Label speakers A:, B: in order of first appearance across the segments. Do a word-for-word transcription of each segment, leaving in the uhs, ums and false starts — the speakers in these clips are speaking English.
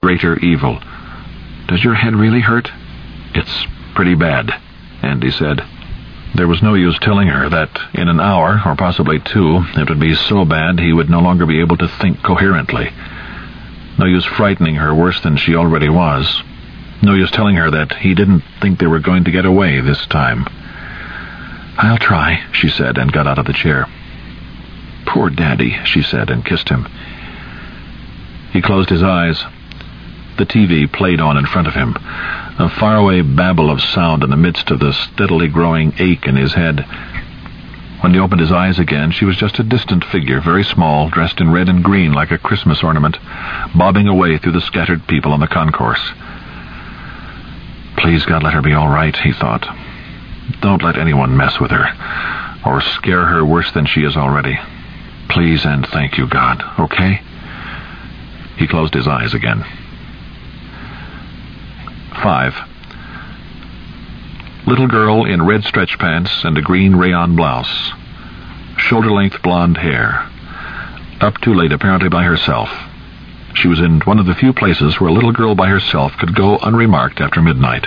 A: greater evil. "Does your head really hurt?" "It's pretty bad," Andy said. There was no use telling her that in an hour, or possibly two, it would be so bad he would no longer be able to think coherently. No use frightening her worse than she already was. No use telling her that he didn't think they were going to get away this time. "I'll try," she said, and got out of the chair. "Poor Daddy," she said, and kissed him. He closed his eyes. The T V played on in front of him, a faraway babble of sound in the midst of the steadily growing ache in his head. When he opened his eyes again, she was just a distant figure, very small, dressed in red and green like a Christmas ornament, bobbing away through the scattered people on the concourse. Please, God, let her be all right, he thought. Don't let anyone mess with her, or scare her worse than she is already. Please and thank you, God, okay? He closed his eyes again. Five. Little girl in red stretch pants and a green rayon blouse. Shoulder-length blonde hair. Up too late, apparently by herself. She was in one of the few places where a little girl by herself could go unremarked after midnight.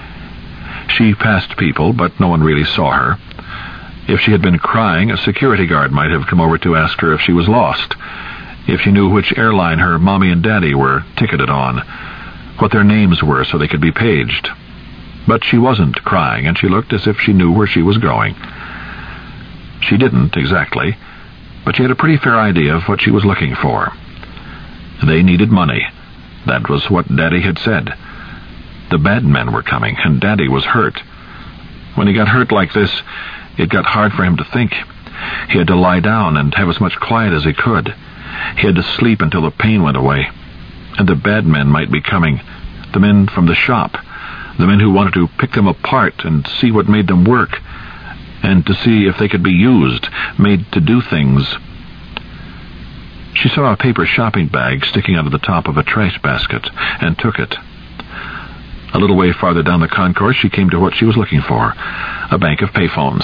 A: She passed people, but no one really saw her. If she had been crying, a security guard might have come over to ask her if she was lost, if she knew which airline her mommy and daddy were ticketed on, what their names were so they could be paged. But she wasn't crying, and she looked as if she knew where she was going. She didn't, exactly, but she had a pretty fair idea of what she was looking for. They needed money. That was what Daddy had said. The bad men were coming, and Daddy was hurt. When he got hurt like this, it got hard for him to think. He had to lie down and have as much quiet as he could. He had to sleep until the pain went away. And the bad men might be coming, the men from the shop, the men who wanted to pick them apart and see what made them work, and to see if they could be used, made to do things. She saw a paper shopping bag sticking out of the top of a trash basket, and took it. A little way farther down the concourse, she came to what she was looking for, a bank of payphones.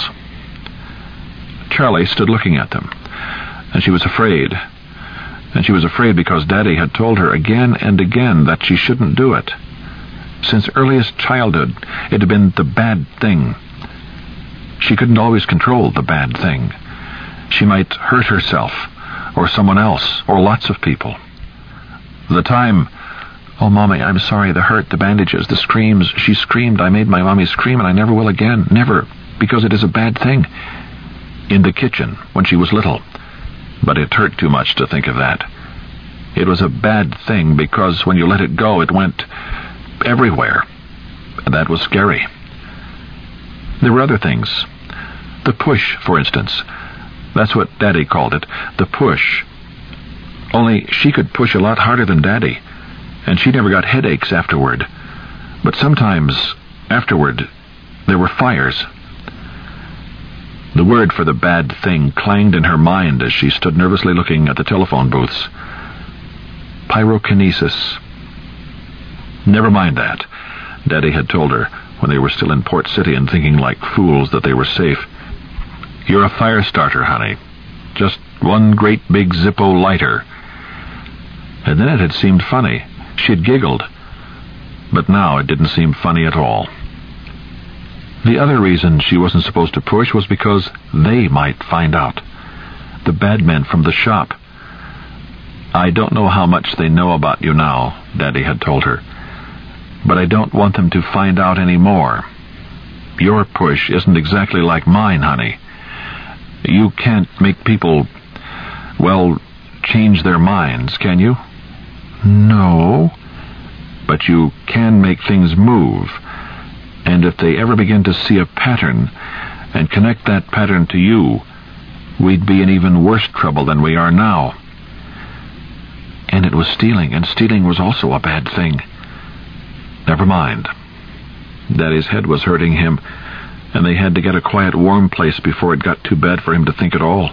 A: Charlie stood looking at them, and she was afraid. And she was afraid because Daddy had told her again and again that she shouldn't do it. Since earliest childhood, it had been the bad thing. She couldn't always control the bad thing. She might hurt herself, or someone else, or lots of people. The time, "Oh, Mommy, I'm sorry, the hurt, the bandages, the screams," she screamed, "I made my Mommy scream, and I never will again, never, because it is a bad thing." In the kitchen, when she was little. But it hurt too much to think of that. It was a bad thing because when you let it go, it went everywhere. And that was scary. There were other things. The push, for instance. That's what Daddy called it, the push. Only she could push a lot harder than Daddy, and she never got headaches afterward. But sometimes, afterward, there were fires. The word for the bad thing clanged in her mind as she stood nervously looking at the telephone booths. Pyrokinesis. Never mind that, Daddy had told her when they were still in Port City and thinking like fools that they were safe. You're a fire starter, honey. Just one great big Zippo lighter. And then it had seemed funny. She had giggled. But now it didn't seem funny at all. The other reason she wasn't supposed to push was because they might find out. The bad men from the shop. "I don't know how much they know about you now," Daddy had told her. "But I don't want them to find out any more. Your push isn't exactly like mine, honey. You can't make people, well, change their minds, can you?" "No." "But you can make things move. And if they ever begin to see a pattern and connect that pattern to you, we'd be in even worse trouble than we are now." And it was stealing, and stealing was also a bad thing. Never mind. Daddy's head was hurting him, and they had to get a quiet, warm place before it got too bad for him to think at all.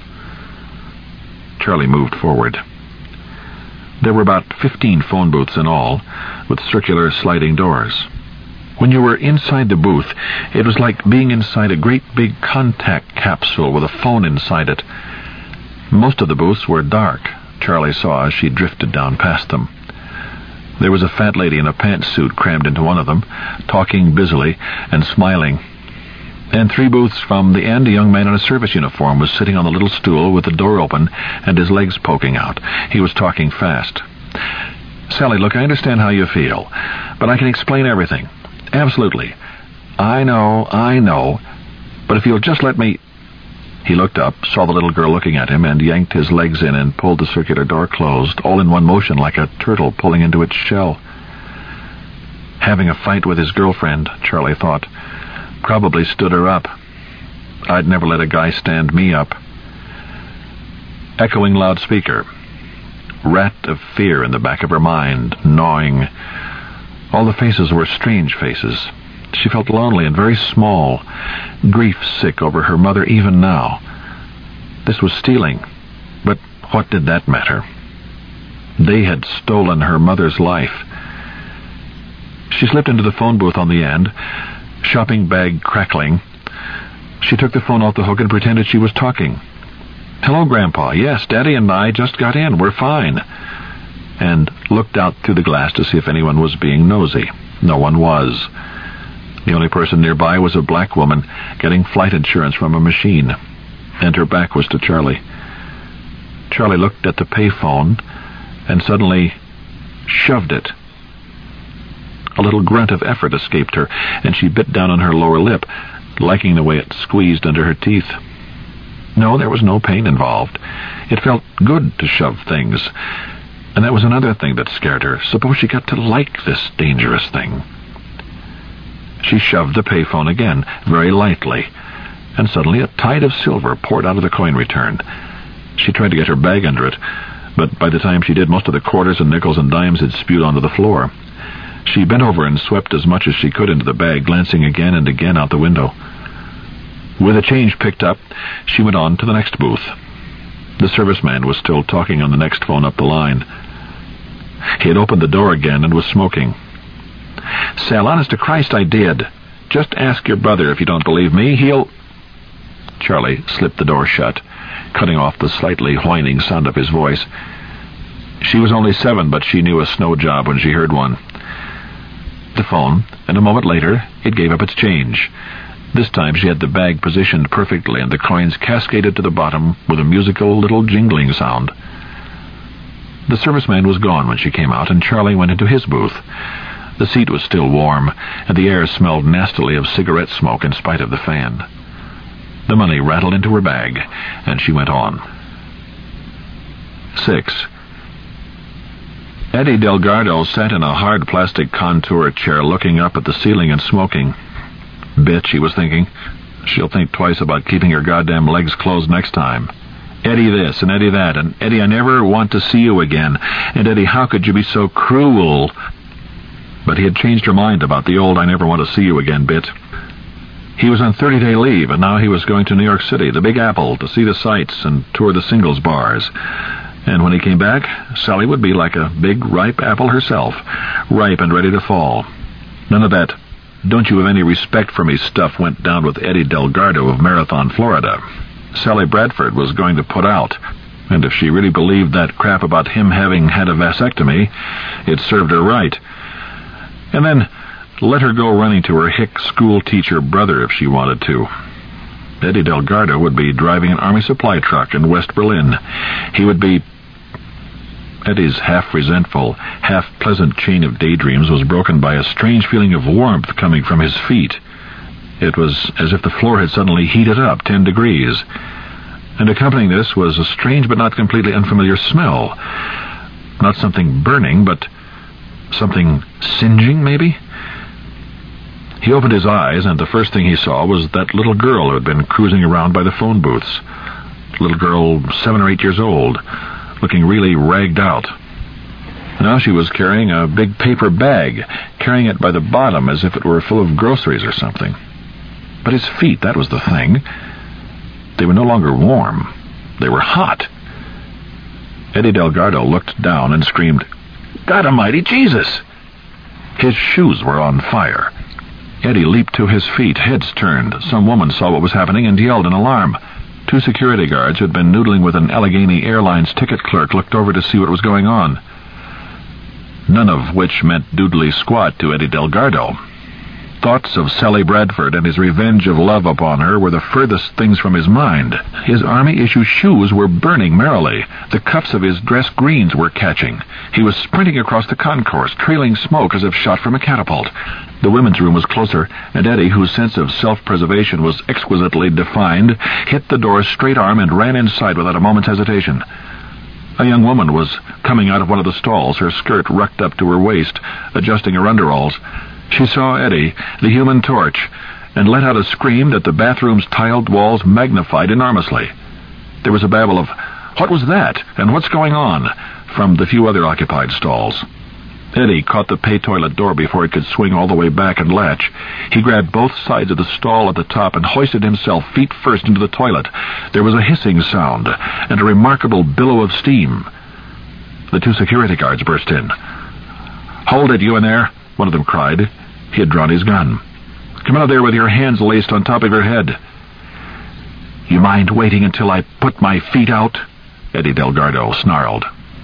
A: Charlie moved forward. There were about fifteen phone booths in all, with circular sliding doors. When you were inside the booth, it was like being inside a great big contact capsule with a phone inside it. Most of the booths were dark, Charlie saw as she drifted down past them. There was a fat lady in a pantsuit crammed into one of them, talking busily and smiling. And three booths from the end, a young man in a service uniform was sitting on the little stool with the door open and his legs poking out. He was talking fast. "Sally, look, I understand how you feel, but I can explain everything. Absolutely. I know, I know. But if you'll just let me..." He looked up, saw the little girl looking at him, and yanked his legs in and pulled the circular door closed, all in one motion, like a turtle pulling into its shell. Having a fight with his girlfriend, Charlie thought. Probably stood her up. I'd never let a guy stand me up. Echoing loudspeaker. Rat of fear in the back of her mind, gnawing. All the faces were strange faces. She felt lonely and very small, grief-sick over her mother even now. This was stealing, but what did that matter? They had stolen her mother's life. She slipped into the phone booth on the end, shopping bag crackling. She took the phone off the hook and pretended she was talking. "Hello, Grandpa. Yes, Daddy and I just got in. We're fine." And looked out through the glass to see if anyone was being nosy. No one was. The only person nearby was a black woman getting flight insurance from a machine, and her back was to Charlie. Charlie looked at the payphone and suddenly shoved it. A little grunt of effort escaped her, and she bit down on her lower lip, liking the way it squeezed under her teeth. No, there was no pain involved. It felt good to shove things, and that was another thing that scared her. Suppose she got to like this dangerous thing. She shoved the payphone again, very lightly, and suddenly a tide of silver poured out of the coin return. She tried to get her bag under it, but by the time she did, most of the quarters and nickels and dimes had spewed onto the floor. She bent over and swept as much as she could into the bag, glancing again and again out the window. With the change picked up, she went on to the next booth. The serviceman was still talking on the next phone up the line. He had opened the door again and was smoking. "Sal, honest to Christ, I did. Just ask your brother if you don't believe me. He'll..." Charlie slipped the door shut, cutting off the slightly whining sound of his voice. She was only seven, but she knew a snow job when she heard one. The phone, and a moment later, it gave up its change. This time she had the bag positioned perfectly, and the coins cascaded to the bottom with a musical little jingling sound. The serviceman was gone when she came out, and Charlie went into his booth. The seat was still warm, and the air smelled nastily of cigarette smoke in spite of the fan. The money rattled into her bag, and she went on. Six. Eddie Delgado sat in a hard plastic contour chair looking up at the ceiling and smoking. Bitch, he was thinking. She'll think twice about keeping her goddamn legs closed next time. Eddie this, and Eddie that, and Eddie, I never want to see you again. And Eddie, how could you be so cruel? But he had changed her mind about the old I never want to see you again bit. He was on thirty-day leave, and now he was going to New York City, the Big Apple, to see the sights and tour the singles bars. And when he came back, Sally would be like a big, ripe apple herself, ripe and ready to fall. None of that "don't you have any respect for me" stuff went down with Eddie Delgado of Marathon, Florida. Sally Bradford was going to put out, and if she really believed that crap about him having had a vasectomy, it served her right. And then let her go running to her hick school teacher brother if she wanted to. Eddie Delgado would be driving an army supply truck in West Berlin. He would be... Eddie's half-resentful, half-pleasant chain of daydreams was broken by a strange feeling of warmth coming from his feet. It was as if the floor had suddenly heated up ten degrees. And accompanying this was a strange but not completely unfamiliar smell. Not something burning, but something singeing, maybe? He opened his eyes, and the first thing he saw was that little girl who had been cruising around by the phone booths. Little girl, seven or eight years old, looking really ragged out. Now she was carrying a big paper bag, carrying it by the bottom as if it were full of groceries or something. But his feet, that was the thing. They were no longer warm. They were hot. Eddie Delgado looked down and screamed, "God almighty Jesus!" His shoes were on fire. Eddie leaped to his feet, heads turned. Some woman saw what was happening and yelled in alarm. Two security guards who had been noodling with an Allegheny Airlines ticket clerk looked over to see what was going on. none of which meant doodly squat to Eddie Delgado. Thoughts of Sally Bradford and his revenge of love upon her were the furthest things from his mind. His army-issue shoes were burning merrily. The cuffs of his dress greens were catching. He was sprinting across the concourse, trailing smoke as if shot from a catapult. The women's room was closer, and Eddie, whose sense of self-preservation was exquisitely defined, hit the door's straight arm and ran inside without a moment's hesitation. A young woman was coming out of one of the stalls, her skirt rucked up to her waist, adjusting her underalls. She saw Eddie, the Human Torch, and let out a scream that the bathroom's tiled walls magnified enormously. There was a babble of, "What was that? And what's going on?" from the few other occupied stalls. Eddie caught the pay toilet door before it could swing all the way back and latch. He grabbed both sides of the stall at the top and hoisted himself feet first into the toilet. There was a hissing sound and a remarkable billow of steam. The two security guards burst in. "Hold it, you in there," one of them cried. He had drawn his gun. "Come out of there with your hands laced on top of your head." "You mind waiting until I put my feet out?" Eddie Delgado snarled.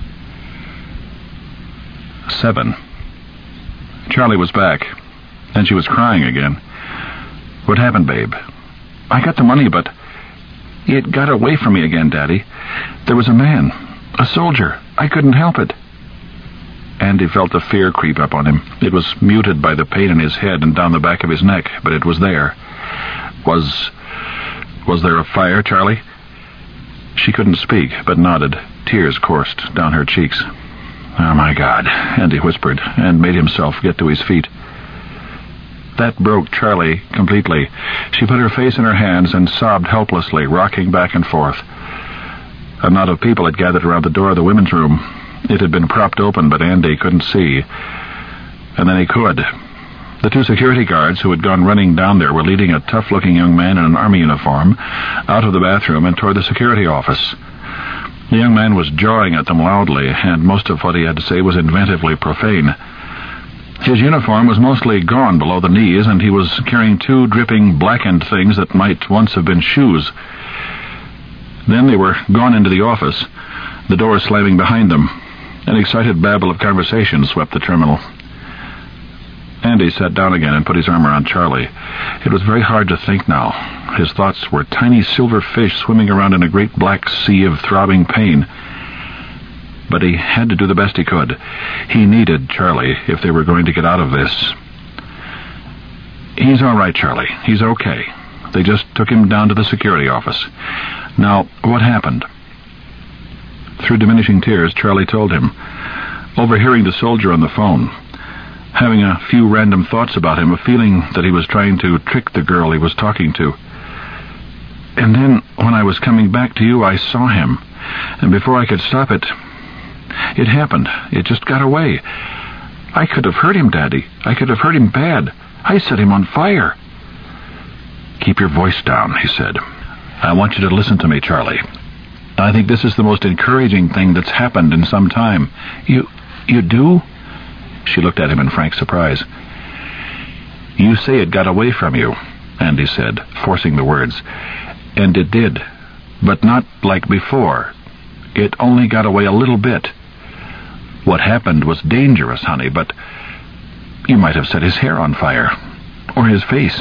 A: Seven. Charlie was back, and she was crying again. "What happened, babe?" "I got the money, but it got away from me again, Daddy. There was a man, a soldier. I couldn't help it." Andy felt the fear creep up on him. It was muted by the pain in his head and down the back of his neck, but it was there. Was... was there a fire, Charlie? She couldn't speak, but nodded. Tears coursed down her cheeks. "Oh, my God," Andy whispered, and made himself get to his feet. That broke Charlie completely. She put her face in her hands and sobbed helplessly, rocking back and forth. A knot of people had gathered around the door of the women's room. It had been propped open, but Andy couldn't see. And then he could. The two security guards who had gone running down there were leading a tough-looking young man in an army uniform out of the bathroom and toward the security office. The young man was jawing at them loudly, and most of what he had to say was inventively profane. His uniform was mostly gone below the knees, and he was carrying two dripping, blackened things that might once have been shoes. Then they were gone into the office, the door slamming behind them. An excited babble of conversation swept the terminal. Andy sat down again and put his arm around Charlie. It was very hard to think now. His thoughts were tiny silver fish swimming around in a great black sea of throbbing pain. But he had to do the best he could. He needed Charlie if they were going to get out of this. "He's all right, Charlie. He's okay. They just took him down to the security office. Now, what happened?" Through diminishing tears, Charlie told him, overhearing the soldier on the phone, having a few random thoughts about him, a feeling that he was trying to trick the girl he was talking to. "And then, when I was coming back to you, I saw him, and before I could stop it, it happened. It just got away. I could have hurt him, Daddy. I could have hurt him bad. I set him on fire." "Keep your voice down," he said. "I want you to listen to me, Charlie. I think this is the most encouraging thing that's happened in some time." You... you do?" She looked at him in frank surprise. "You say it got away from you," Andy said, forcing the words. "And it did. But not like before. It only got away a little bit. What happened was dangerous, honey, but you might have set his hair on fire. Or his face."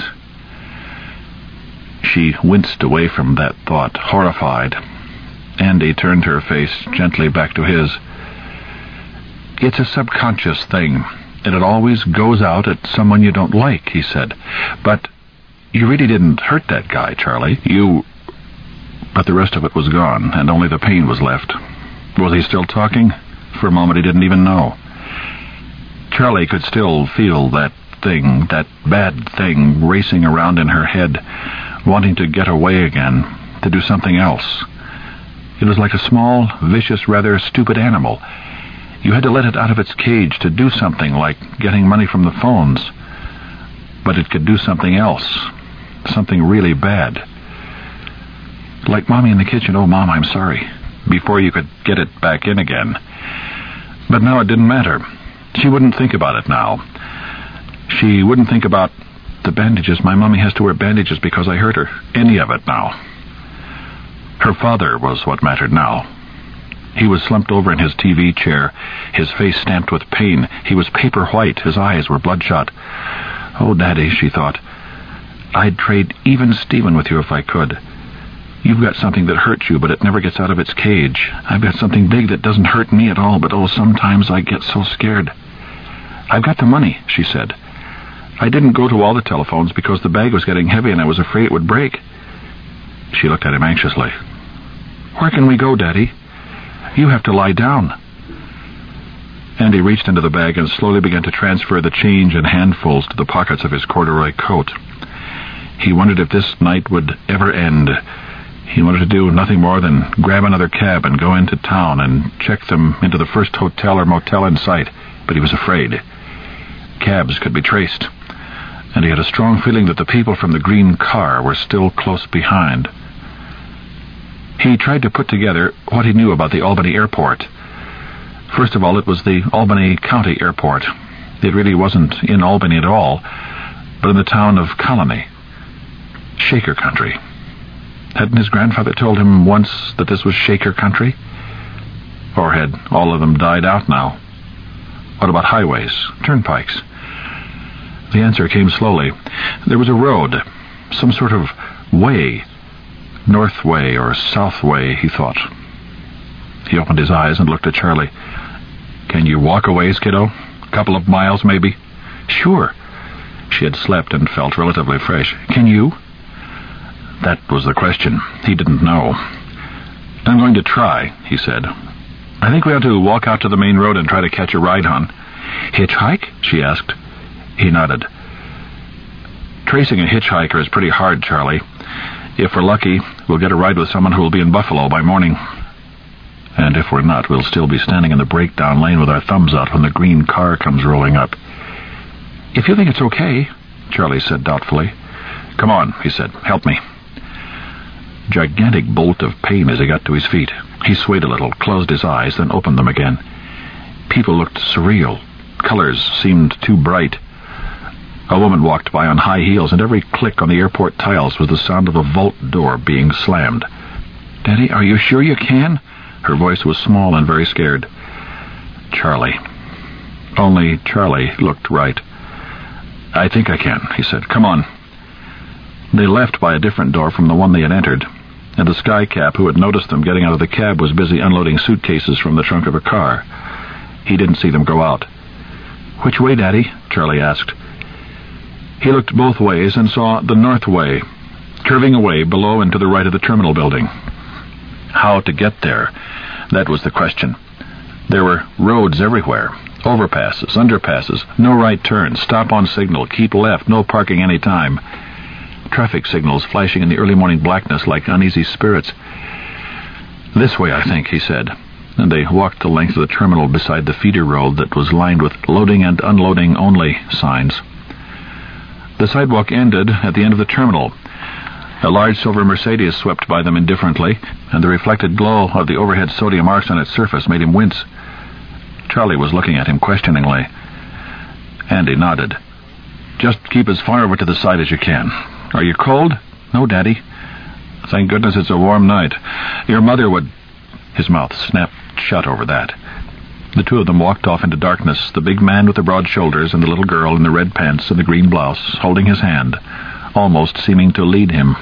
A: She winced away from that thought, horrified. Andy turned her face gently back to his. "It's a subconscious thing, and it always goes out at someone you don't like," he said. "But you really didn't hurt that guy, Charlie. You..." But the rest of it was gone, and only the pain was left. Was he still talking? For a moment he didn't even know. Charlie could still feel that thing, that bad thing, racing around in her head, wanting to get away again, to do something else. It was like a small, vicious, rather stupid animal. You had to let it out of its cage to do something like getting money from the phones. But it could do something else, something really bad. Like Mommy in the kitchen, "Oh, Mom, I'm sorry," before you could get it back in again. But now it didn't matter. She wouldn't think about it now. She wouldn't think about the bandages. "My Mommy has to wear bandages because I hurt her." Any of it now. Her father was what mattered now. He was slumped over in his T V chair, his face stamped with pain. He was paper white. His eyes were bloodshot. "Oh, Daddy," she thought, "I'd trade even Stephen with you if I could. You've got something that hurts you, but it never gets out of its cage. I've got something big that doesn't hurt me at all, but oh, sometimes I get so scared." "I've got the money," she said. "I didn't go to all the telephones because the bag was getting heavy and I was afraid it would break." She looked at him anxiously. "Where can we go, Daddy? You have to lie down." Andy reached into the bag and slowly began to transfer the change in handfuls to the pockets of his corduroy coat. He wondered if this night would ever end. He wanted to do nothing more than grab another cab and go into town and check them into the first hotel or motel in sight, but he was afraid. Cabs could be traced, and he had a strong feeling that the people from the green car were still close behind. He tried to put together what he knew about the Albany airport. First of all, it was the Albany County Airport. It really wasn't in Albany at all, but in the town of Colony. Shaker country. Hadn't his grandfather told him once that this was Shaker country? Or had all of them died out now? What about highways, turnpikes? The answer came slowly. There was a road, some sort of way. North Way or South Way, he thought. He opened his eyes and looked at Charlie. "Can you walk a ways, kiddo? A couple of miles, maybe?" "Sure." She had slept and felt relatively fresh. "Can you?" That was the question. He didn't know. "I'm going to try," he said. "I think we ought to walk out to the main road and try to catch a ride, hon." "Hitchhike?" she asked. He nodded. "Tracing a hitchhiker is pretty hard, Charlie. If we're lucky, we'll get a ride with someone who will be in Buffalo by morning. And if we're not, we'll still be standing in the breakdown lane with our thumbs out when the green car comes rolling up." "If you think it's okay," Charlie said doubtfully. "Come on," he said. "Help me." Gigantic bolt of pain as he got to his feet. He swayed a little, closed his eyes, then opened them again. People looked surreal. Colors seemed too bright. A woman walked by on high heels, and every click on the airport tiles was the sound of a vault door being slammed. "Daddy, are you sure you can?" Her voice was small and very scared. Charlie. Only Charlie looked right. "I think I can," he said. "Come on." They left by a different door from the one they had entered, and the skycap who had noticed them getting out of the cab was busy unloading suitcases from the trunk of a car. He didn't see them go out. "Which way, Daddy?" Charlie asked. He looked both ways and saw the North Way, curving away below and to the right of the terminal building. How to get there? That was the question. There were roads everywhere, overpasses, underpasses, no right turn, stop on signal, keep left, no parking any time. Traffic signals flashing in the early morning blackness like uneasy spirits. "This way, I think," he said, and they walked the length of the terminal beside the feeder road that was lined with loading and unloading only signs. The sidewalk ended at the end of the terminal. A large silver Mercedes swept by them indifferently, and the reflected glow of the overhead sodium arcs on its surface made him wince. Charlie was looking at him questioningly. Andy nodded. "Just keep as far over to the side as you can. Are you cold?" "No, Daddy." "Thank goodness it's a warm night. Your mother would—" His mouth snapped shut over that. The two of them walked off into darkness, the big man with the broad shoulders and the little girl in the red pants and the green blouse, holding his hand, almost seeming to lead him.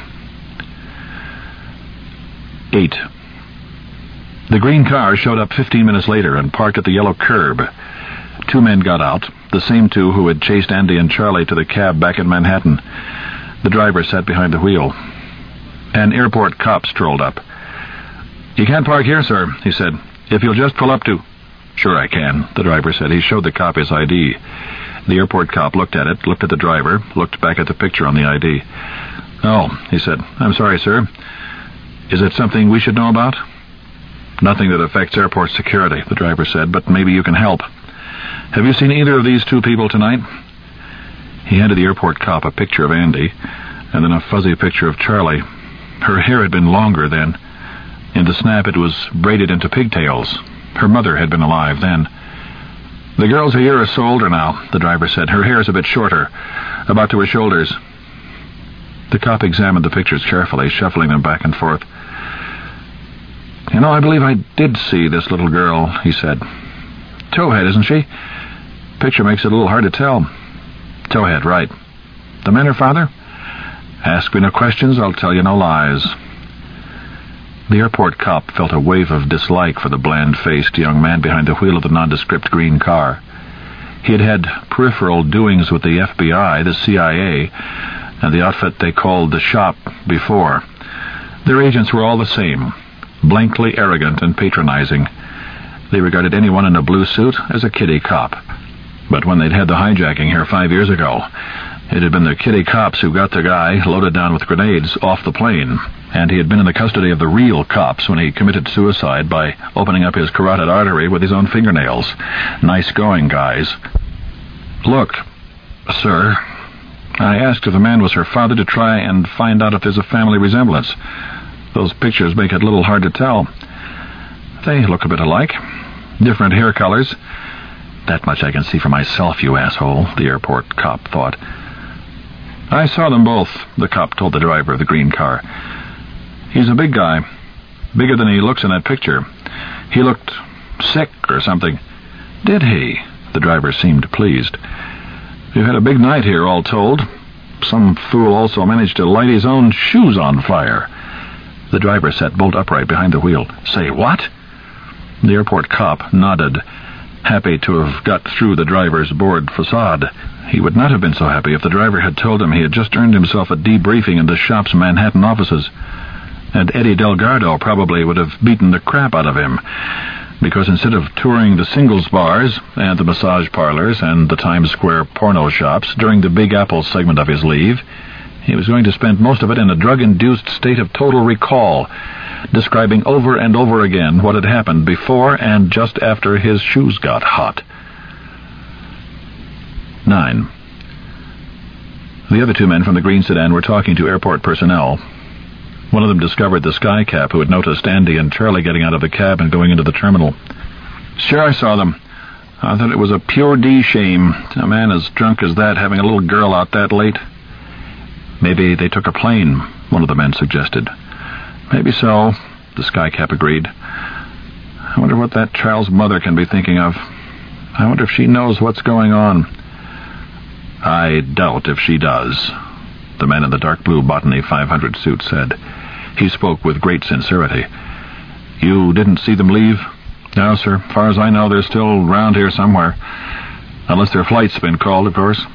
A: Eight. The green car showed up fifteen minutes later and parked at the yellow curb. Two men got out, the same two who had chased Andy and Charlie to the cab back in Manhattan. The driver sat behind the wheel. An airport cop strolled up. "You can't park here, sir," he said. "If you'll just pull up to—" "Sure I can," the driver said. He showed the cop his I D. The airport cop looked at it, looked at the driver, looked back at the picture on the I D. "Oh," he said. "I'm sorry, sir. Is it something we should know about?" "Nothing that affects airport security," the driver said, "but maybe you can help. Have you seen either of these two people tonight?" He handed the airport cop a picture of Andy, and then a fuzzy picture of Charlie. Her hair had been longer then. In the snap it was braided into pigtails. Her mother had been alive then. "The girl's a year or so older now," the driver said. "Her hair's a bit shorter, about to her shoulders." The cop examined the pictures carefully, shuffling them back and forth.
B: You know, I believe I did see this little girl, he said. Towhead, isn't she? Picture makes it a little hard to tell. Towhead, right. The man her father? Ask me no questions, I'll tell you no lies. The airport cop felt a wave of dislike for the bland-faced young man behind the wheel of the nondescript green car. He had had peripheral doings with the F B I, the C I A, and the outfit they called the Shop before. Their agents were all the same, blankly arrogant and patronizing. They regarded anyone in a blue suit as a kiddie cop. But when they'd had the hijacking here five years ago, it had been the kiddie cops who got the guy, loaded down with grenades, off the plane, and he had been in the custody of the real cops when he committed suicide by opening up his carotid artery with his own fingernails. Nice going, guys. Look, sir, I asked if the man was her father to try and find out if there's a family resemblance. Those pictures make it a little hard to tell. They look a bit alike. Different hair colors. That much I can see for myself, you asshole, the airport cop thought. I saw them both, the cop told the driver of the green car. He's a big guy. Bigger than he looks in that picture. He looked sick or something. Did he? The driver seemed pleased. You had a big night here, all told. Some fool also managed to light his own shoes on fire. The driver sat bolt upright behind the wheel. Say what? The airport cop nodded, happy to have got through the driver's bored facade. He would not have been so happy if the driver had told him he had just earned himself a debriefing in the Shop's Manhattan offices. And Eddie Delgado probably would have beaten the crap out of him, because instead of touring the singles bars and the massage parlors and the Times Square porno shops during the Big Apple segment of his leave, he was going to spend most of it in a drug-induced state of total recall, describing over and over again what had happened before and just after his shoes got hot. Nine. The other two men from the green sedan were talking to airport personnel. One of them discovered the skycap who had noticed Andy and Charlie getting out of the cab and going into the terminal. Sure, I saw them. I thought it was a pure D shame. A man as drunk as that having a little girl out that late. Maybe they took a plane, one of the men suggested. Maybe so, the skycap agreed. I wonder what that child's mother can be thinking of. I wonder if she knows what's going on. I doubt if she does, the man in the dark blue Botany five hundred suit said. He spoke with great sincerity. You didn't see them leave? No, sir. Far as I know, they're still round here somewhere. Unless their flight's been called, of course.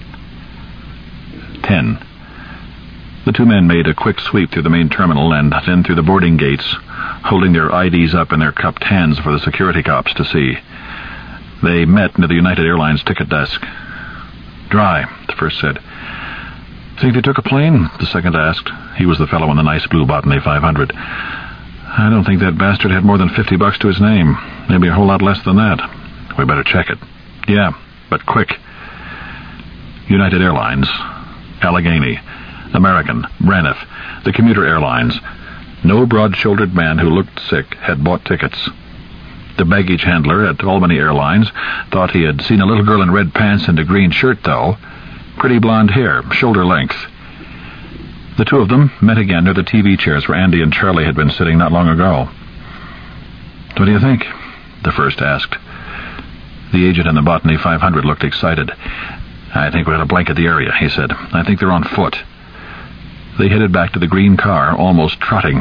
B: Ten. The two men made a quick sweep through the main terminal and then through the boarding gates, holding their I Ds up in their cupped hands for the security cops to see. They met near the United Airlines ticket desk. Dry, the first said. Think they took a plane? The second asked. He was the fellow in the nice blue Botany five hundred. I don't think that bastard had more than fifty bucks to his name. Maybe a whole lot less than that. We better check it. Yeah, but quick. United Airlines, Allegheny, American, Braniff, the commuter airlines. No broad-shouldered man who looked sick had bought tickets. The baggage handler at Albany Airlines thought he had seen a little girl in red pants and a green shirt, though. Pretty blonde hair, shoulder length. The two of them met again near the T V chairs where Andy and Charlie had been sitting not long ago. What do you think? The first asked. The agent in the Botany five hundred looked excited. I think we ought to blanket the area, he said. I think they're on foot. They headed back to the green car, almost trotting.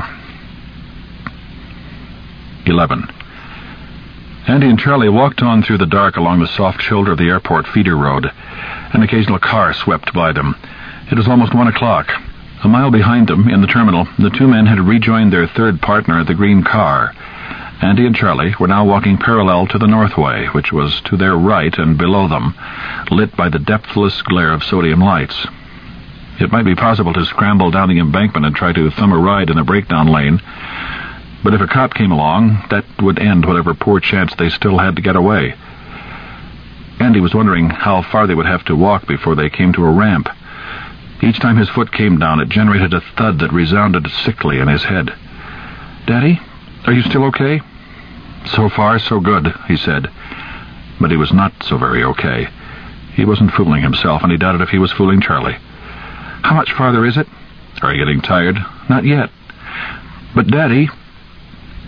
B: Eleven. Andy and Charlie walked on through the dark along the soft shoulder of the airport feeder road. An occasional car swept by them. It was almost one o'clock. A mile behind them, in the terminal, the two men had rejoined their third partner at the green car. Andy and Charlie were now walking parallel to the Northway, which was to their right and below them, lit by the depthless glare of sodium lights. It might be possible to scramble down the embankment and try to thumb a ride in a breakdown lane, but if a cop came along, that would end whatever poor chance they still had to get away. Andy was wondering how far they would have to walk before they came to a ramp. Each time his foot came down, it generated a thud that resounded sickly in his head. Daddy, are you still okay? So far, so good, he said. But he was not so very okay. He wasn't fooling himself, and he doubted if he was fooling Charlie. How much farther is it? Are you getting tired? Not yet. But, Daddy...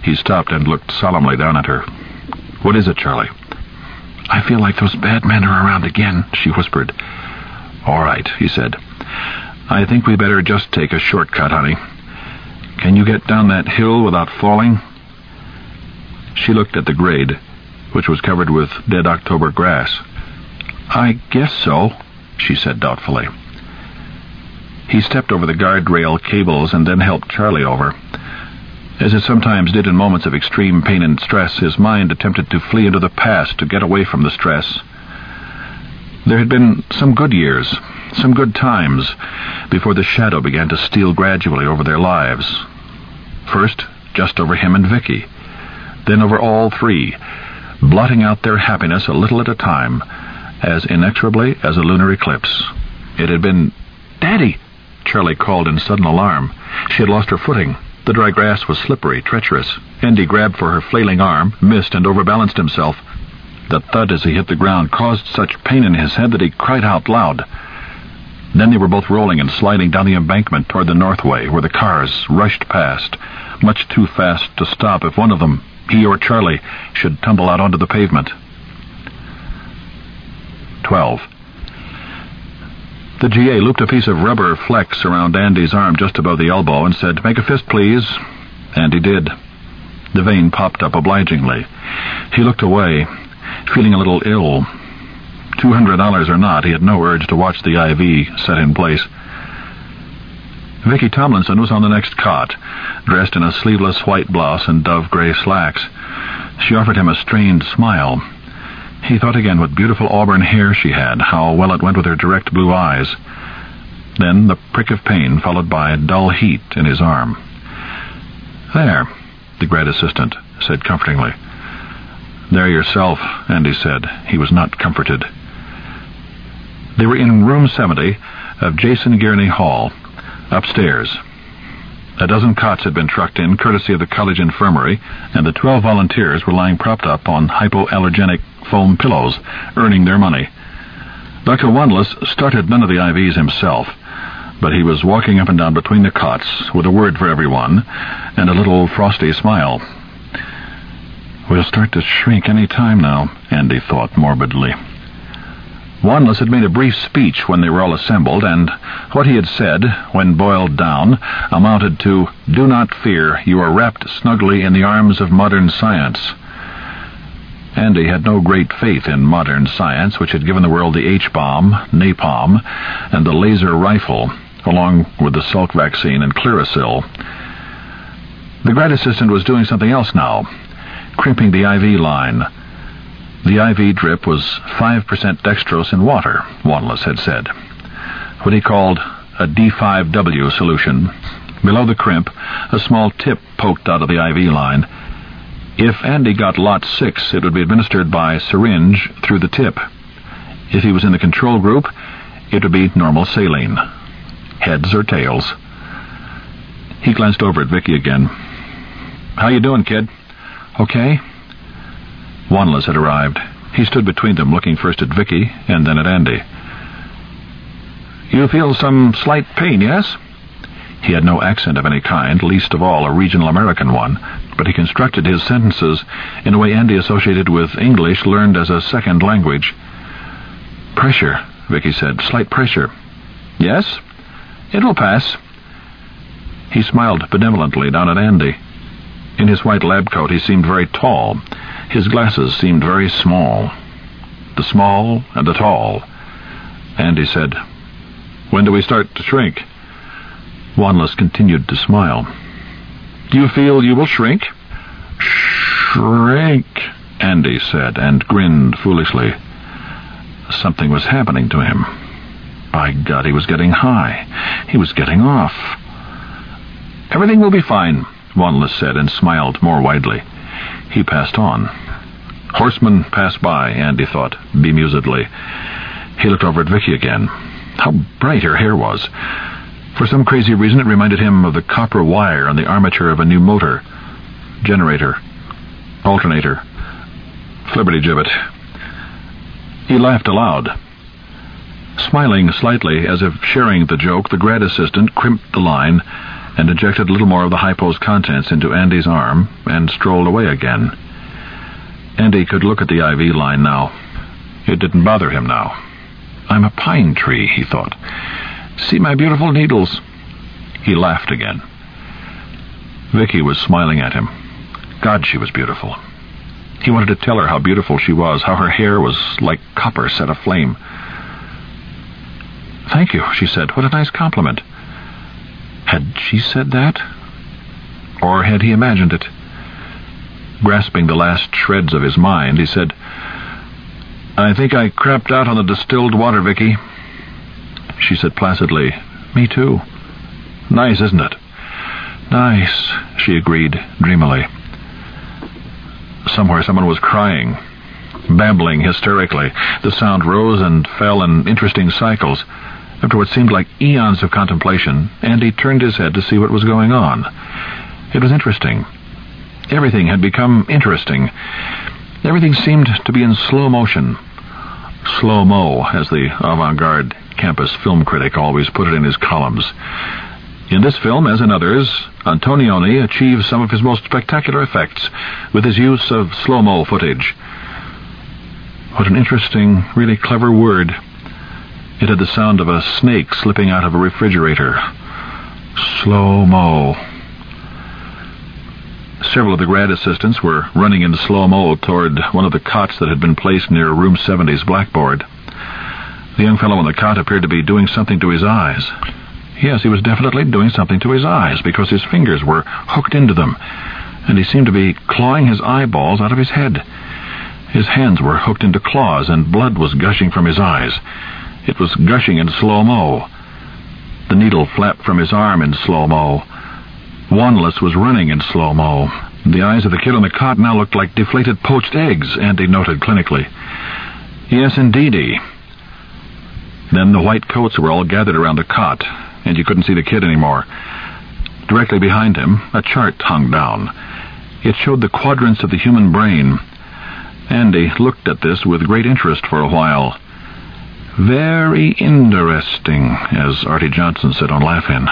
B: He stopped and looked solemnly down at her. "What is it, Charlie?"
C: "I feel like those bad men are around again," she whispered.
B: "All right," he said. "I think we better just take a shortcut, honey. Can you get down that hill without falling?" She looked at the grade, which was covered with dead October grass. "I guess so," she said doubtfully. He stepped over the guardrail cables and then helped Charlie over. As it sometimes did in moments of extreme pain and stress, his mind attempted to flee into the past to get away from the stress. There had been some good years, some good times, before the shadow began to steal gradually over their lives. First, just over him and Vicky, then over all three, blotting out their happiness a little at a time, as inexorably as a lunar eclipse. It had been... "Daddy!" Charlie called in sudden alarm. She had lost her footing. The dry grass was slippery, treacherous. Andy grabbed for her flailing arm, missed, and overbalanced himself. The thud as he hit the ground caused such pain in his head that he cried out loud. Then they were both rolling and sliding down the embankment toward the Northway, where the cars rushed past, much too fast to stop if one of them, he or Charlie, should tumble out onto the pavement. Twelve. The G A looped a piece of rubber flex around Andy's arm just above the elbow and said, "Make a fist, please." Andy did. The vein popped up obligingly. He looked away, feeling a little ill. Two hundred dollars or not, he had no urge to watch the I V set in place. Vicky Tomlinson was on the next cot, dressed in a sleeveless white blouse and dove-gray slacks. She offered him a strained smile. He thought again what beautiful auburn hair she had, how well it went with her direct blue eyes. Then the prick of pain, followed by dull heat in his arm. "There," the grad assistant said comfortingly. "There yourself," Andy said. He was not comforted. They were in room seventy of Jason Gurney Hall, upstairs. A dozen cots had been trucked in, courtesy of the college infirmary, and the twelve volunteers were lying propped up on hypoallergenic foam pillows, earning their money. Doctor Wanless started none of the I Vs himself, but he was walking up and down between the cots with a word for everyone and a little frosty smile. "We'll start to shrink any time now," Andy thought morbidly. Wanless had made a brief speech when they were all assembled, and what he had said, when boiled down, amounted to, "Do not fear, you are wrapped snugly in the arms of modern science." Andy had no great faith in modern science, which had given the world the H-bomb, napalm, and the laser rifle, along with the Salk vaccine and Clearasil. The grad assistant was doing something else now, crimping the I V line. The I V drip was five percent dextrose in water, Wanless had said. What he called a D five W solution. Below the crimp, a small tip poked out of the I V line. If Andy got lot six, it would be administered by syringe through the tip. If he was in the control group, it would be normal saline. Heads or tails. He glanced over at Vicky again. "How you doing, kid?" "Okay." Wanless had arrived. He stood between them, looking first at Vicky and then at Andy. "You feel some slight pain, yes?" He had no accent of any kind, least of all a regional American one, but he constructed his sentences in a way Andy associated with English learned as a second language. "Pressure," Vicky said. "Slight pressure." "Yes? It will pass." He smiled benevolently down at Andy. In his white lab coat he seemed very tall. His glasses seemed very small. The small and the tall. Andy said, "When do we start to shrink?" Wanless continued to smile. "Do you feel you will shrink?" "Shrink," Andy said, and grinned foolishly. Something was happening to him. By God, he was getting high. He was getting off. "Everything will be fine," Wanless said, and smiled more widely. He passed on. Horsemen pass by, Andy thought, bemusedly. He looked over at Vicky again. How bright her hair was. For some crazy reason it reminded him of the copper wire on the armature of a new motor. Generator. Alternator. Flibberty-gibbet. He laughed aloud. Smiling slightly, as if sharing the joke, the grad assistant crimped the line
A: and injected a little more of the Hypo's contents into Andy's arm and strolled away again. Andy could look at the I V line now. It didn't bother him now. I'm a pine tree, he thought. See my beautiful needles. He laughed again. Vicky was smiling at him. God, she was beautiful. He wanted to tell her how beautiful she was, how her hair was like copper set aflame. Thank you, she said. What a nice compliment. Had she said that? Or had he imagined it? Grasping the last shreds of his mind, he said, I think I crapped out on the distilled water, Vicky. She said placidly, Me too. Nice, isn't it? Nice, she agreed dreamily. Somewhere someone was crying, babbling hysterically. The sound rose and fell in interesting cycles. After what seemed like eons of contemplation, Andy turned his head to see what was going on. It was interesting. Everything had become interesting. Everything seemed to be in slow motion. Slow-mo, as the avant-garde campus film critic always put it in his columns. In this film, as in others, Antonioni achieved some of his most spectacular effects with his use of slow-mo footage. What an interesting, really clever word. It had the sound of a snake slipping out of a refrigerator. Slow-mo. Several of the grad assistants were running in slow-mo toward one of the cots that had been placed near Room seventy's blackboard. The young fellow on the cot appeared to be doing something to his eyes. Yes, he was definitely doing something to his eyes, because his fingers were hooked into them, and he seemed to be clawing his eyeballs out of his head. His hands were hooked into claws, and blood was gushing from his eyes. It was gushing in slow-mo. The needle flapped from his arm in slow-mo. Wanless was running in slow-mo. The eyes of the kid on the cot now looked like deflated poached eggs, Andy noted clinically. Yes, indeedy. Then the white coats were all gathered around the cot, and you couldn't see the kid anymore. Directly behind him, a chart hung down. It showed the quadrants of the human brain. Andy looked at this with great interest for a while. Very interesting, as Artie Johnson said on Laugh-In.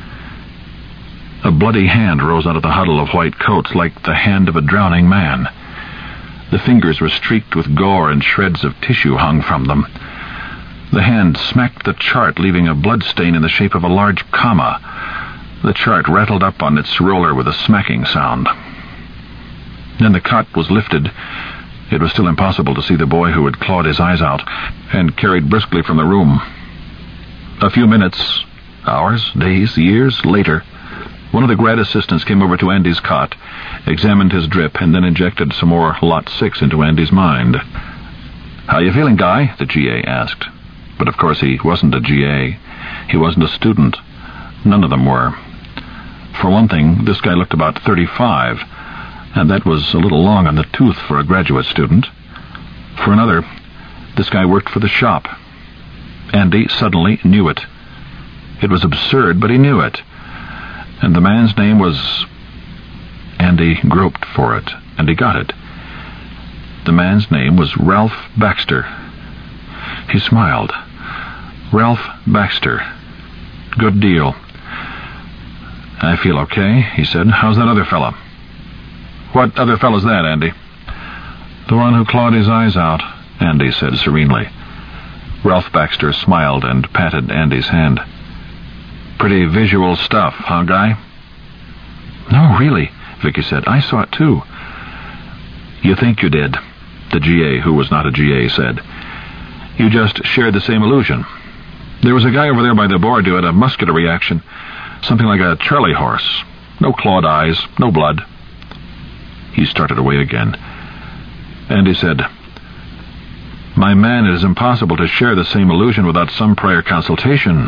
A: A bloody hand rose out of the huddle of white coats like the hand of a drowning man. The fingers were streaked with gore and shreds of tissue hung from them. The hand smacked the chart, leaving a blood stain in the shape of a large comma. The chart rattled up on its roller with a smacking sound. Then the cot was lifted. It was still impossible to see the boy who had clawed his eyes out, and carried briskly from the room. A few minutes, hours, days, years later, one of the grad assistants came over to Andy's cot, examined his drip, and then injected some more Lot six into Andy's mind. How you feeling, Guy? The G A asked. But of course he wasn't a G A. He wasn't a student. None of them were. For one thing, this guy looked about thirty-five, and that was a little long on the tooth for a graduate student. For another, this guy worked for the shop. Andy suddenly knew it. It was absurd, but he knew it. And the man's name was... Andy groped for it, and he got it. The man's name was Ralph Baxter. He smiled. Ralph Baxter. Good deal. I feel okay, he said. How's that other fella? What other fella's that, Andy? The one who clawed his eyes out, Andy said serenely. Ralph Baxter smiled and patted Andy's hand. Pretty visual stuff, huh, Guy? No, really, Vicky said. I saw it too. You think you did, the G A, who was not a G A, said. You just shared the same illusion. There was a guy over there by the board who had a muscular reaction, something like a Charlie horse. No clawed eyes, no blood. He started away again. Andy said, My man, it is impossible to share the same illusion without some prior consultation.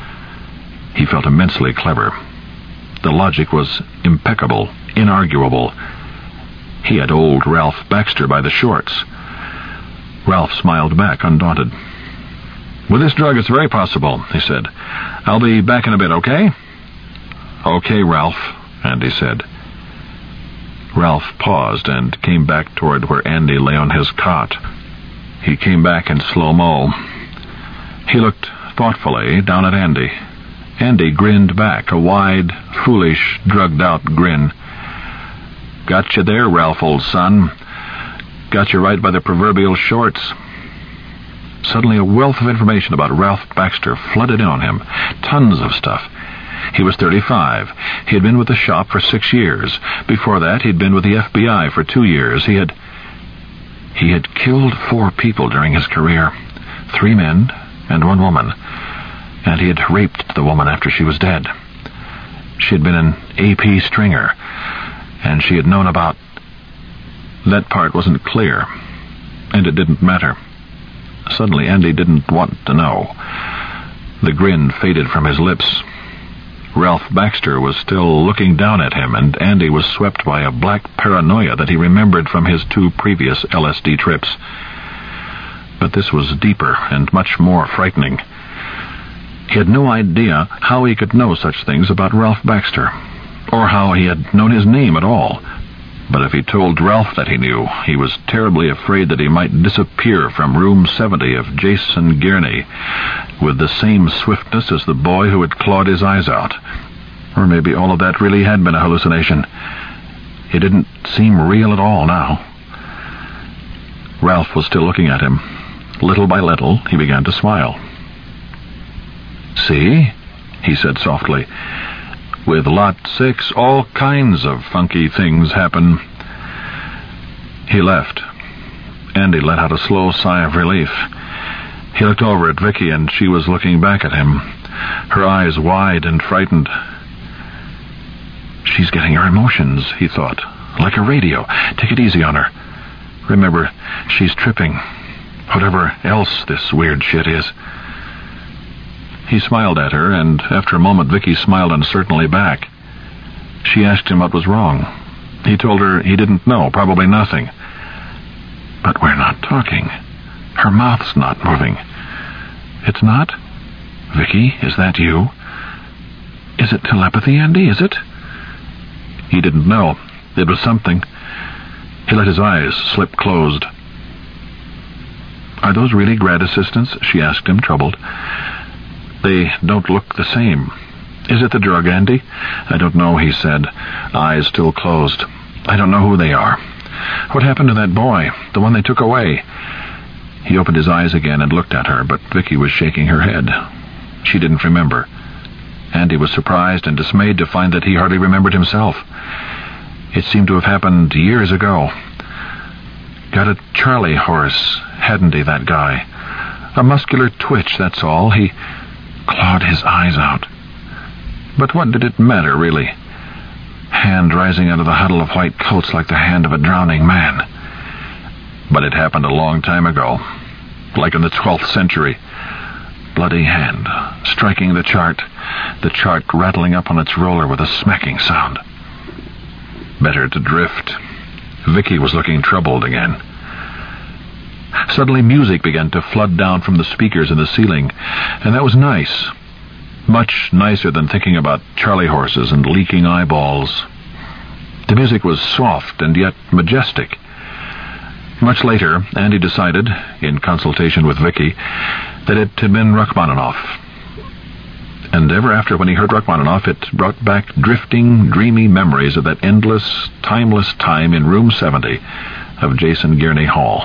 A: He felt immensely clever. The logic was impeccable, inarguable. He had old Ralph Baxter by the shorts. Ralph smiled back, undaunted. With this drug, it's very possible, he said. I'll be back in a bit, okay? Okay, Ralph, Andy said. Ralph paused and came back toward where Andy lay on his cot. He came back in slow-mo. He looked thoughtfully down at Andy, Andy grinned back, a wide, foolish, drugged-out grin. "Got you there, Ralph, old son. Got you right by the proverbial shorts." Suddenly a wealth of information about Ralph Baxter flooded in on him. Tons of stuff. He was thirty-five. He had been with the shop for six years. Before that, he'd been with the F B I for two years. He had... He had killed four people during his career. Three men and one woman. And he had raped the woman after she was dead. She had been an A P stringer. And she had known about... That part wasn't clear. And it didn't matter. Suddenly, Andy didn't want to know. The grin faded from his lips. Ralph Baxter was still looking down at him, and Andy was swept by a black paranoia that he remembered from his two previous L S D trips. But this was deeper and much more frightening. He had no idea how he could know such things about Ralph Baxter, or how he had known his name at all. But if he told Ralph that he knew, he was terribly afraid that he might disappear from room seventy of Jason Gurney with the same swiftness as the boy who had clawed his eyes out. Or maybe all of that really had been a hallucination. It didn't seem real at all now. Ralph was still looking at him. Little by little, he began to smile. "See?" he said softly. "With Lot six, all kinds of funky things happen." He left. Andy let out a slow sigh of relief. He looked over at Vicky, and she was looking back at him, her eyes wide and frightened. "She's getting her emotions," he thought, "like a radio. Take it easy on her. Remember, she's tripping. Whatever else this weird shit is." He smiled at her, and after a moment Vicky smiled uncertainly back. She asked him what was wrong. He told her he didn't know, probably nothing. "But we're not talking. Her mouth's not moving." "It's not? Vicky, is that you? Is it telepathy, Andy, is it?" He didn't know. It was something. He let his eyes slip closed. "Are those really grad assistants?" she asked him, troubled. "They don't look the same." "Is it the drug, Andy?" "I don't know," he said, eyes still closed. "I don't know who they are. What happened to that boy, the one they took away?" He opened his eyes again and looked at her, but Vicky was shaking her head. She didn't remember. Andy was surprised and dismayed to find that he hardly remembered himself. It seemed to have happened years ago. Got a Charlie horse, hadn't he, that guy? A muscular twitch, that's all. He clawed his eyes out. But what did it matter, really? Hand rising out of the huddle of white coats like the hand of a drowning man. But it happened a long time ago, like in the twelfth century. Bloody hand, striking the chart, the chart rattling up on its roller with a smacking sound. Better to drift. Vicky was looking troubled again. Suddenly music began to flood down from the speakers in the ceiling, and that was nice. Much nicer than thinking about Charlie horses and leaking eyeballs. The music was soft and yet majestic. Much later, Andy decided, in consultation with Vicky, that it had been Rachmaninoff. And ever after, when he heard Rachmaninoff, it brought back drifting, dreamy memories of that endless, timeless time in room seventy of Jason Gurney Hall.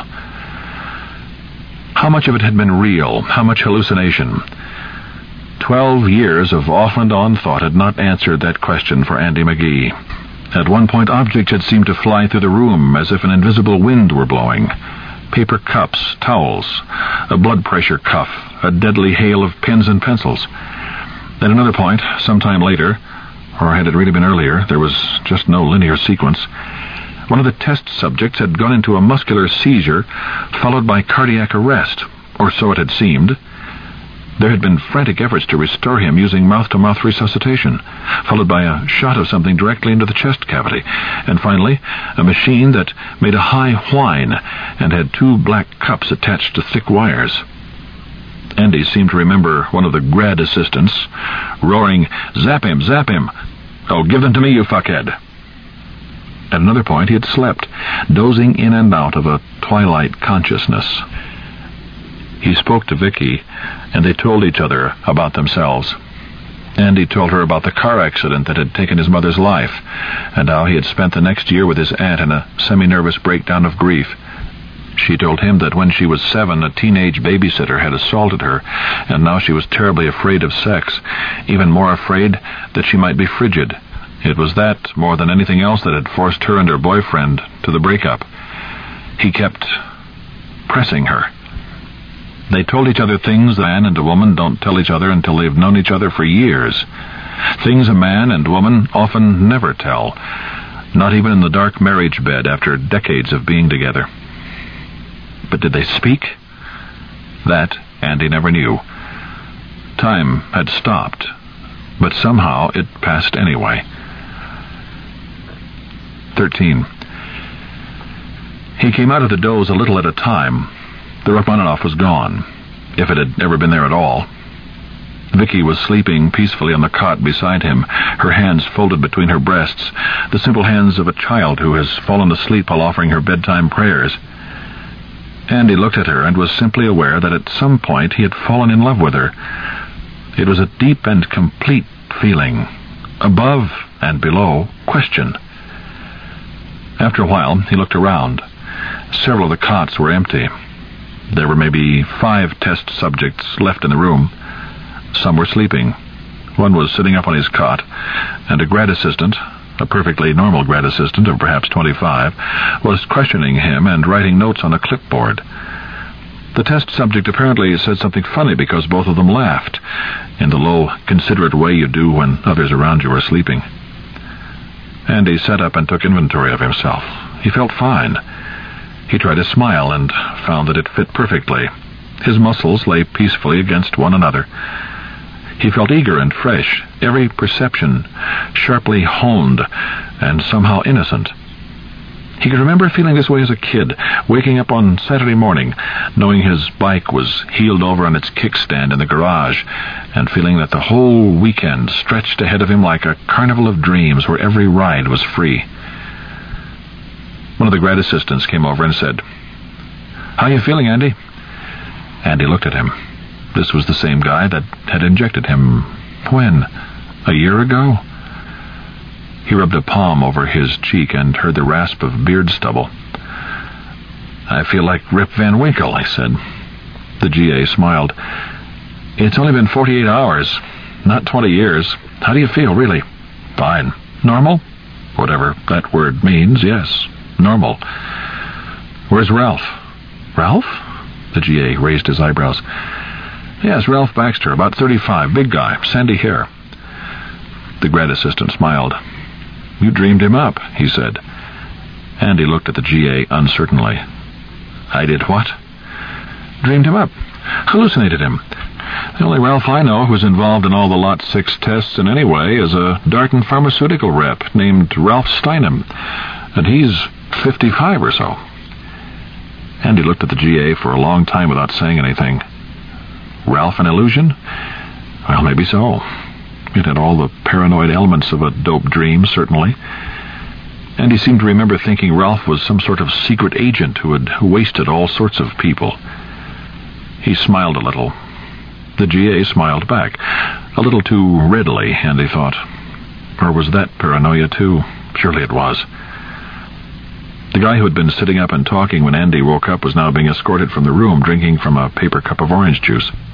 A: How much of it had been real? How much hallucination? Twelve years of off-and-on thought had not answered that question for Andy McGee. At one point, objects had seemed to fly through the room as if an invisible wind were blowing. Paper cups, towels, a blood pressure cuff, a deadly hail of pens and pencils. At another point, sometime later, or had it really been earlier, there was just no linear sequence, one of the test subjects had gone into a muscular seizure, followed by cardiac arrest, or so it had seemed. There had been frantic efforts to restore him using mouth-to-mouth resuscitation, followed by a shot of something directly into the chest cavity, and finally, a machine that made a high whine and had two black cups attached to thick wires. Andy seemed to remember one of the grad assistants roaring, "Zap him, zap him! Oh, give them to me, you fuckhead!" At another point, he had slept, dozing in and out of a twilight consciousness. He spoke to Vicky, and they told each other about themselves.
B: Andy told her about the car accident that had taken his mother's life, and how he had spent the next year with his aunt in a semi-nervous breakdown of grief. She told him that when she was seven, a teenage babysitter had assaulted her, and now she was terribly afraid of sex, even more afraid that she might be frigid. It was that, more than anything else, that had forced her and her boyfriend to the breakup. He kept pressing her. They told each other things a man and a woman don't tell each other until they've known each other for years. Things a man and woman often never tell, not even in the dark marriage bed after decades of being together. But did they speak? That Andy never knew. Time had stopped, but somehow it passed anyway. Thirteen. He came out of the doze a little at a time. The Rachmaninoff was gone, if it had ever been there at all. Vicky was sleeping peacefully on the cot beside him, her hands folded between her breasts, the simple hands of a child who has fallen asleep while offering her bedtime prayers. Andy looked at her and was simply aware that at some point he had fallen in love with her. It was a deep and complete feeling, above and below question. After a while, he looked around. Several of the cots were empty. There were maybe five test subjects left in the room. Some were sleeping. One was sitting up on his cot, and a grad assistant, a perfectly normal grad assistant of perhaps twenty-five, was questioning him and writing notes on a clipboard. The test subject apparently said something funny because both of them laughed, in the low, considerate way you do when others around you are sleeping. Andy sat up and took inventory of himself. He felt fine. He tried to smile and found that it fit perfectly. His muscles lay peacefully against one another. He felt eager and fresh, every perception sharply honed and somehow innocent. He could remember feeling this way as a kid, waking up on Saturday morning, knowing his bike was heeled over on its kickstand in the garage, and feeling that the whole weekend stretched ahead of him like a carnival of dreams where every ride was free. One of the grad assistants came over and said, "How are you feeling, Andy?" Andy looked at him. This was the same guy that had injected him. When? A year ago? He rubbed a palm over his cheek and heard the rasp of beard stubble. "I feel like Rip Van Winkle," he said. The G A smiled. "It's only been forty-eight hours, not twenty years. How do you feel, really?" "Fine." "Normal?" "Whatever that word means, yes. Normal." "Where's Ralph?" "Ralph?" The G A raised his eyebrows. "Yes, Ralph Baxter, about thirty-five, big guy, sandy hair." The grad assistant smiled. "You dreamed him up," he said. Andy looked at the G A uncertainly. "I did what?" "Dreamed him up. Hallucinated him. The only Ralph I know who's involved in all the Lot six tests in any way is a Darton pharmaceutical rep named Ralph Steinem, and he's fifty-five or so." Andy looked at the G A for a long time without saying anything. Ralph an illusion? Well, maybe so. It had all the paranoid elements of a dope dream, certainly. And he seemed to remember thinking Ralph was some sort of secret agent who had wasted all sorts of people. He smiled a little. The G A smiled back, a little too readily, Andy thought. Or was that paranoia, too? Surely it was. The guy who had been sitting up and talking when Andy woke up was now being escorted from the room, drinking from a paper cup of orange juice.